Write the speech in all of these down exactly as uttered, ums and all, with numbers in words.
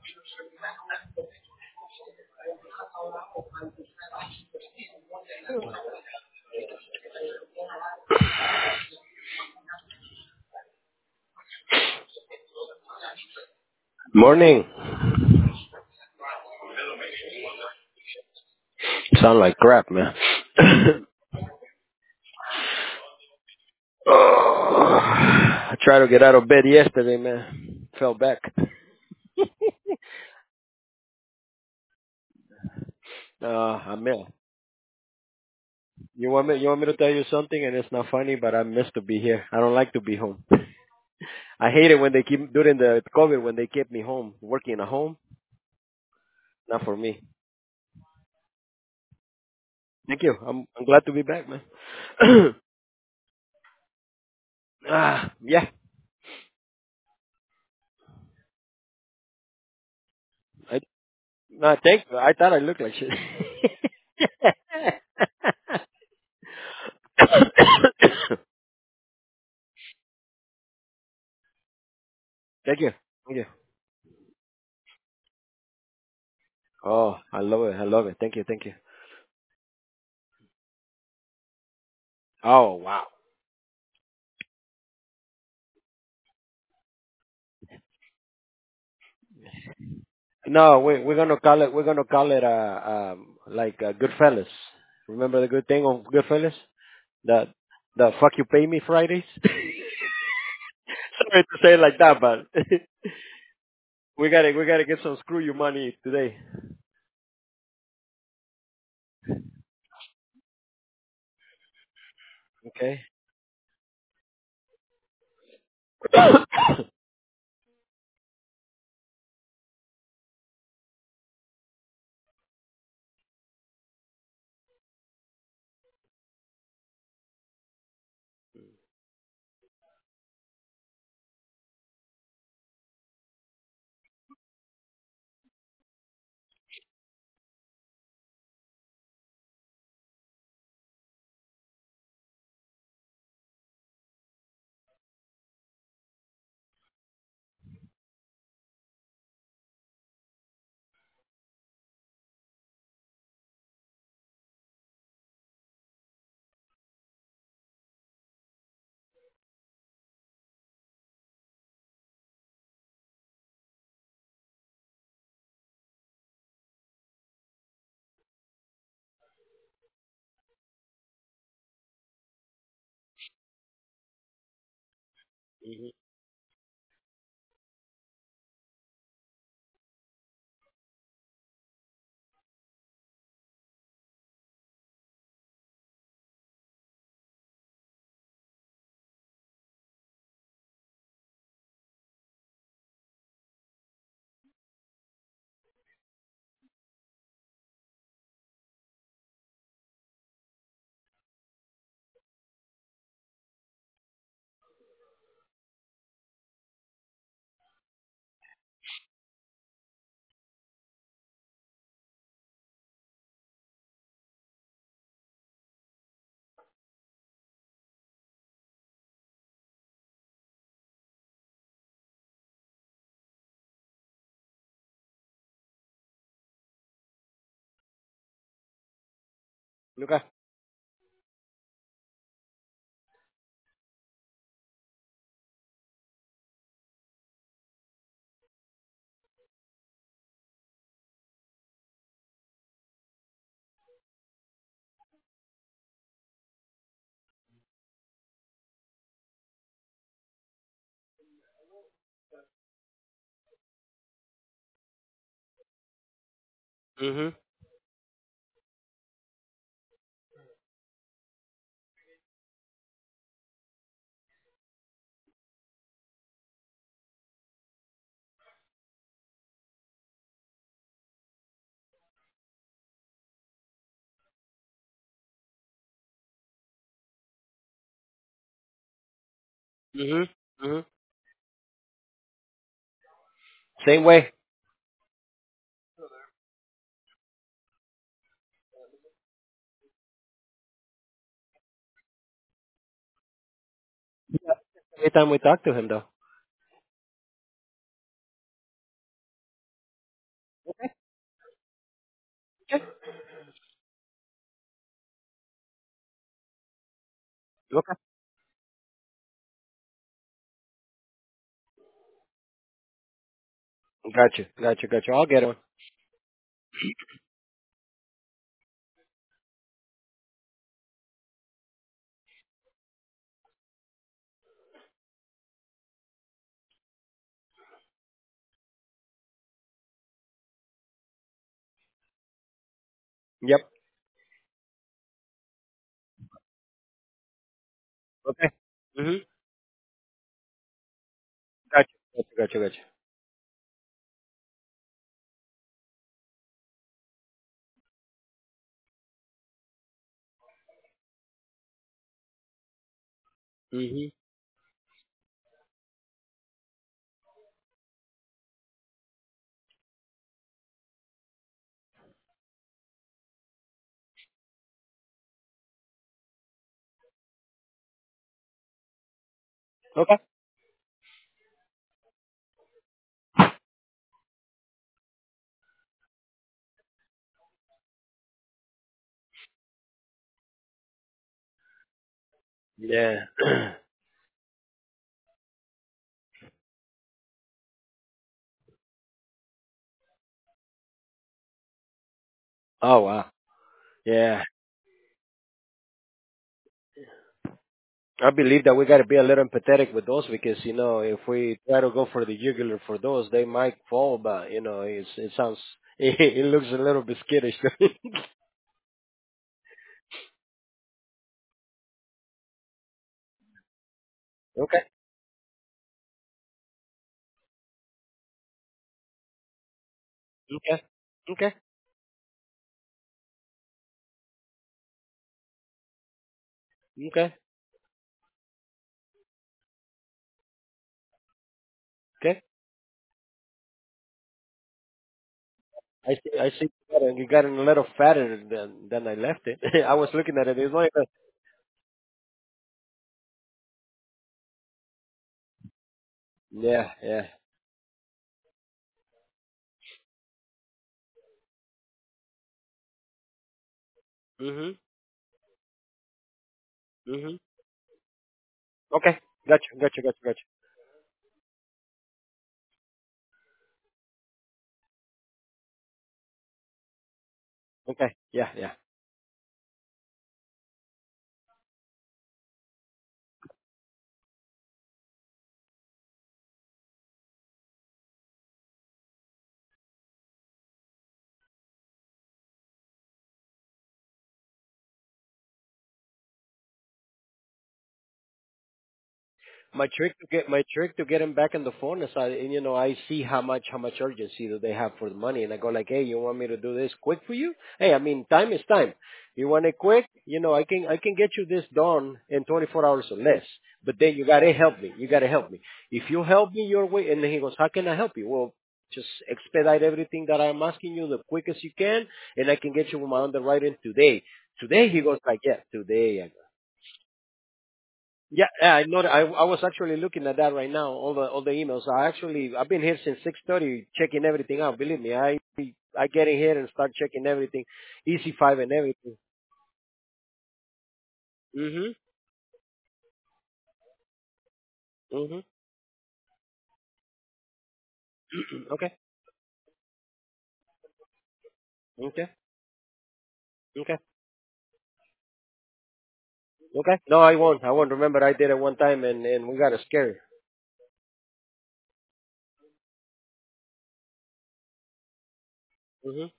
Morning. Sound like crap, man. Oh, I tried to get out of bed yesterday, man. Fell back. Uh, I mean, you want me? You want me to tell you something, and it's not funny, but I miss to be here. I don't like to be home. I hate it when they keep during the COVID when they kept me home, working at home. Not for me. Thank you. I'm I'm glad to be back, man. ah, yeah. I no, thank. I thought I looked like shit. Thank you. Thank you. Oh, I love it. I love it. Thank you. Thank you. Oh, wow. No, we we're gonna call it. We're gonna call it uh um like uh, Goodfellas. Remember the good thing on Goodfellas? The the fuck you pay me Fridays. Sorry to say it like that, but we gotta we gotta get some screw you money today. Okay. Mhm. Okay. Mhm. Mhm. Mhm. Same way. Every time we talk to him, though. Okay. Gotcha. Gotcha. Gotcha. I'll get one. Yep. Okay. Mhm. Gotcha. Gotcha. Gotcha. Gotcha. Mhm. Okay. Yeah. Oh wow. Yeah. I believe that we got to be a little empathetic with those because you know if we try to go for the jugular for those, they might fall. But you know, it's, it sounds it looks a little bit skittish. Okay. Okay. Okay. Okay. Okay. I see. I see. You got it you got it a little fatter than than I left it. I was looking at it. It's like a, yeah. Yeah. Mhm. Mhm. Okay. Gotcha. Gotcha. Gotcha. Gotcha. Okay. Yeah. Yeah. My trick to get my trick to get him back on the phone is I and you know I see how much how much urgency do they have for the money and I go like, hey, you want me to do this quick for you? Hey, I mean time is time. You want it quick? You know I can I can get you this done in twenty-four hours or less. But then you gotta help me. You gotta help me. If you help me your way, and then he goes, how can I help you? Well, just expedite everything that I'm asking you the quickest you can, and I can get you my underwriting today. Today he goes like, yeah, today. Yeah, yeah, I know. That. I I was actually looking at that right now. All the all the emails. I actually I've been here since six thirty, checking everything out. Believe me, I I get in here and start checking everything, Easy Five and everything. Mhm. Mhm. Okay. Okay. Okay. Okay. No, I won't. I won't. Remember, I did it one time and and we got a scare. Mhm.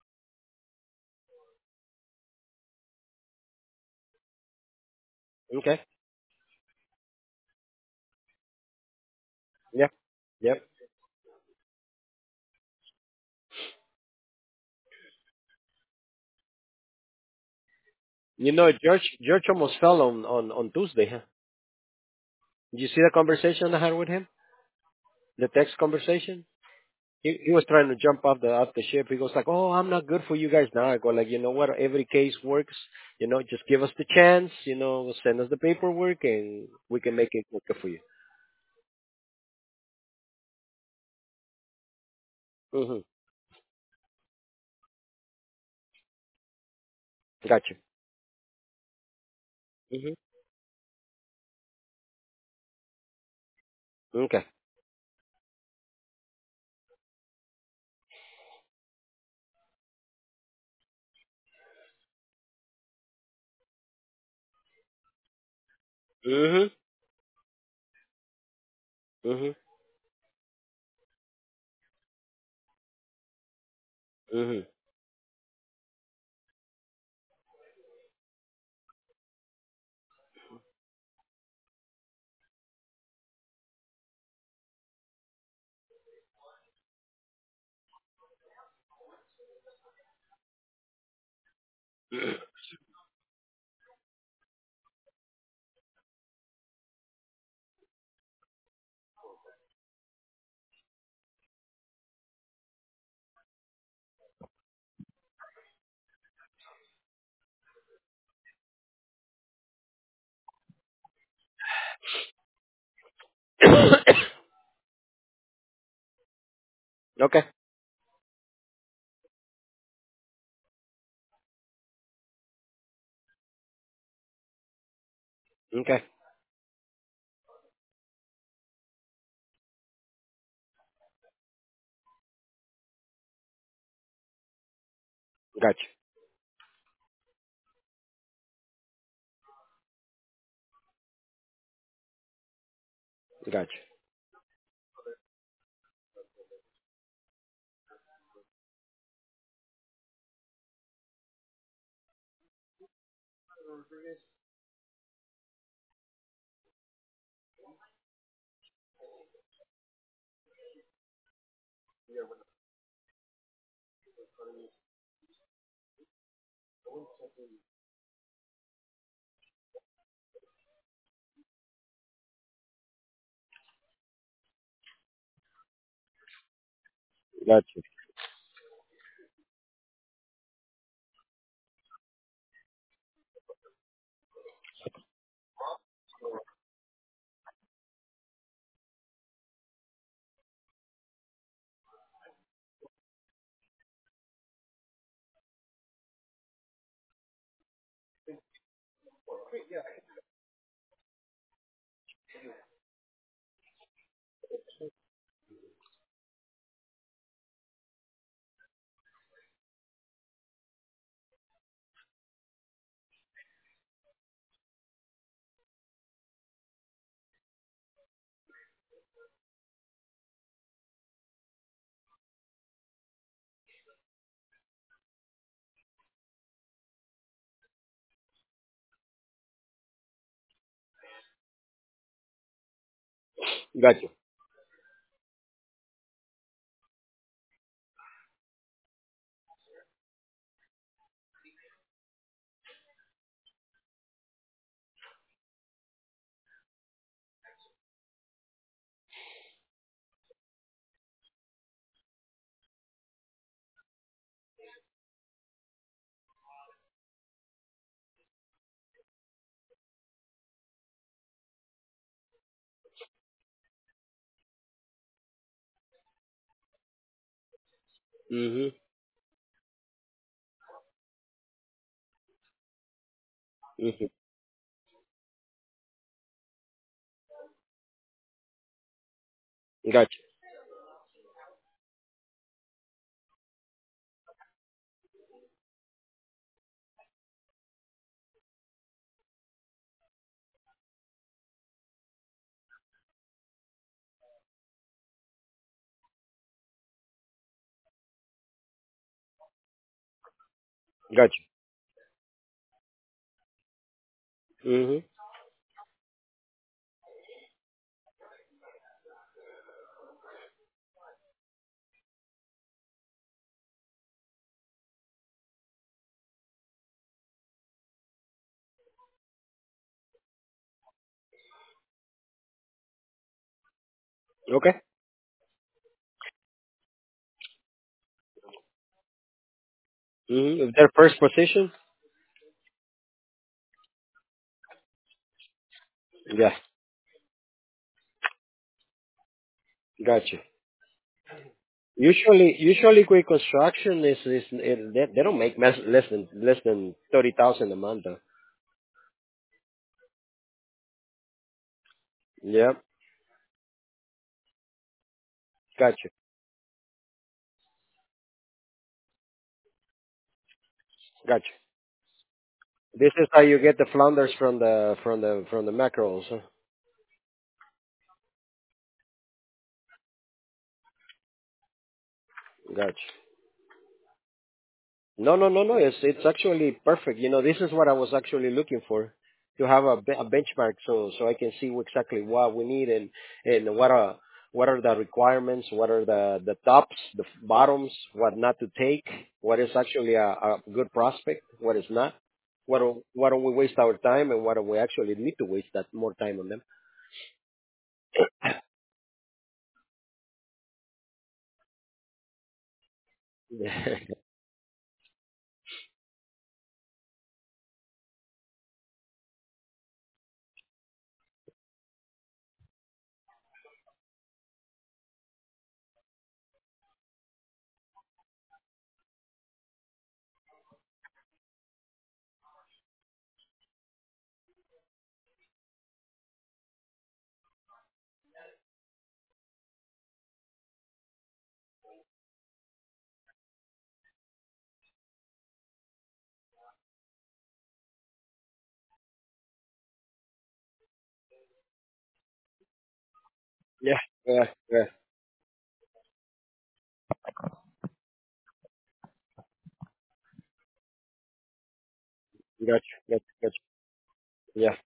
Okay. Yeah. Yep. You know, George George almost fell on on on Tuesday. Huh? Did you see the conversation I had with him? The text conversation. he, he was trying to jump off the off the ship. He goes like, "Oh, I'm not good for you guys now." I go like, "You know what? Every case works. You know, just give us the chance. You know, send us the paperwork, and we can make it work for you." Mhm. Gotcha. Mhm. Okay. Mhm. Mhm. Mhm. Okay. Okay. Gotcha. Gotcha. Gotcha. Gotcha. Mhm. Mhm. Gotcha. Gotcha. Mhm. Okay. Mhm. Is their first position? Yeah. Gotcha. Usually, usually quick construction is is it, they, they don't make less less than less than thirty thousand a month. Though. Yep. Gotcha. Gotcha. This is how you get the flounders from the from the from the mackerels. Huh? Gotcha. No, no, no, no. It's it's actually perfect. You know, this is what I was actually looking for, to have a, be- a benchmark, so so I can see exactly what we need, and and what are what are the requirements, what are the the tops, the bottoms, what not to take, what is actually a, a good prospect, what is not. What don't, why don't we waste our time, and what do we actually need to waste that more time on them? Yeah, yeah, yeah. Gotcha, gotcha, gotcha. Yeah,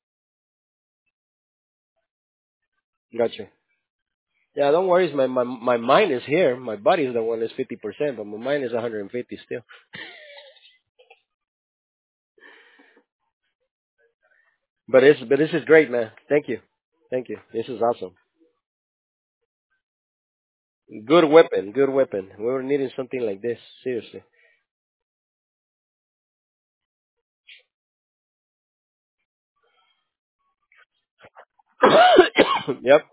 gotcha. Yeah, don't worry. My my my mind is here. My body is the one that's fifty percent, but my mind is one hundred fifty still. But it's but this is great, man. Thank you, thank you. This is awesome. Good weapon, good weapon. We were needing something like this. Seriously. Yep.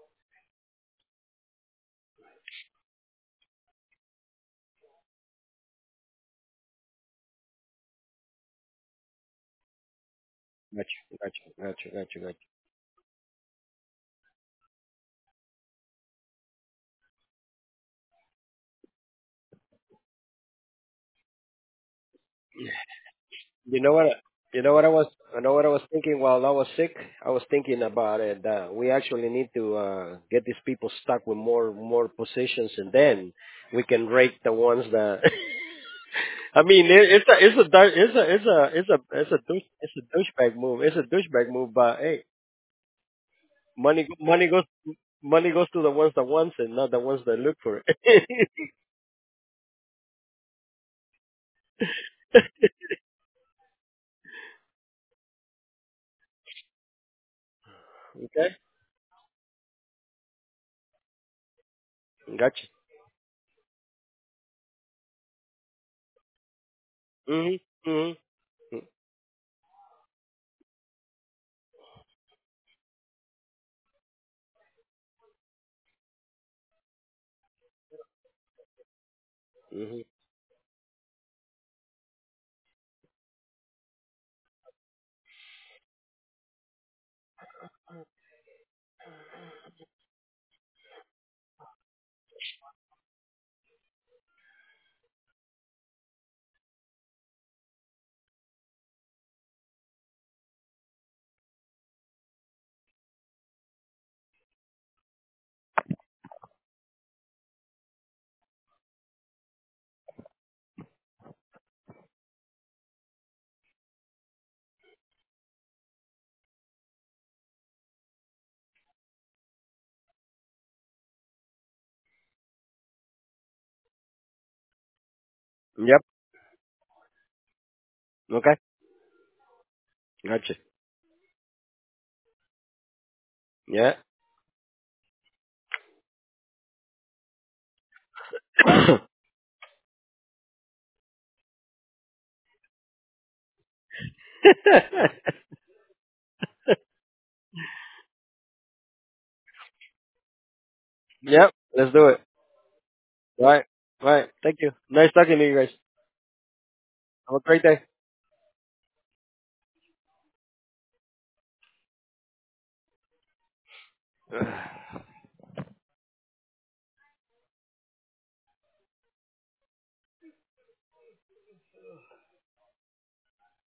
Gotcha, gotcha, gotcha, gotcha, gotcha. You know what? You know what I was. I know what I was thinking while I was sick. I was thinking about it. That we actually need to uh, get these people stuck with more more positions, and then we can rate the ones that. I mean, it, it's a it's a dar- it's a it's a it's a it's a douche it's a douchebag move. It's a douchebag move, but hey, money money goes money goes to the ones that wants it, not the ones that look for it. Okay, gotcha. Mhm. Mhm. Mhm. Yep. Okay. Gotcha. Yeah. Yep. Let's do it. Right. Right. Thank you. Nice talking to you guys. Have a great day.